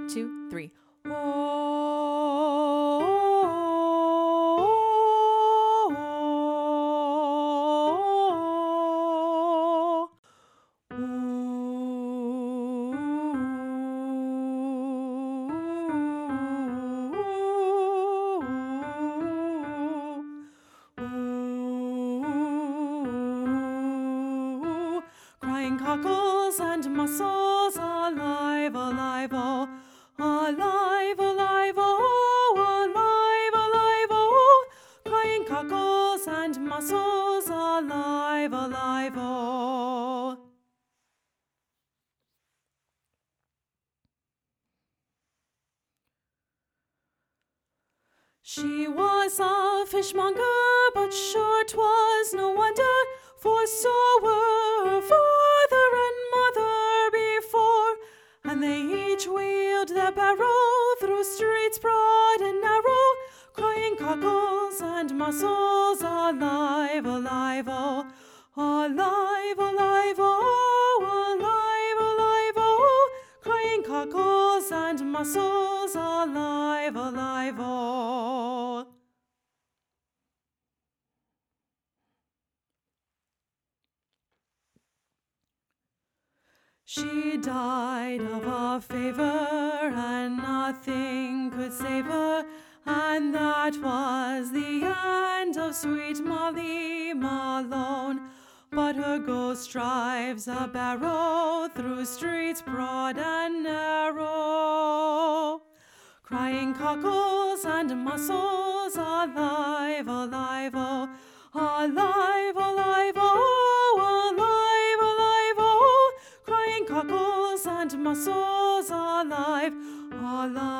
1, 2, 3. Crying cockles and mussels, alive, alive, oh, alive, alive, oh, alive, alive, oh, crying cockles and mussels, alive, alive, oh. She was a fishmonger, but sure 'twas no wonder, for so were her father and mother before, and they each wheeled their barrow through streets broad and narrow, crying cockles and mussels, alive, alive, oh, alive, alive, oh, alive, alive, oh, crying cockles and mussels, alive, alive, oh. She died of a fever, and nothing could save her, and that was the end of sweet Molly Malone. But her ghost drives a barrow through streets broad and narrow, crying cockles and mussels, alive, alive, oh, alive, alive, oh, alive, alive, oh, crying cockles and mussels, alive, alive.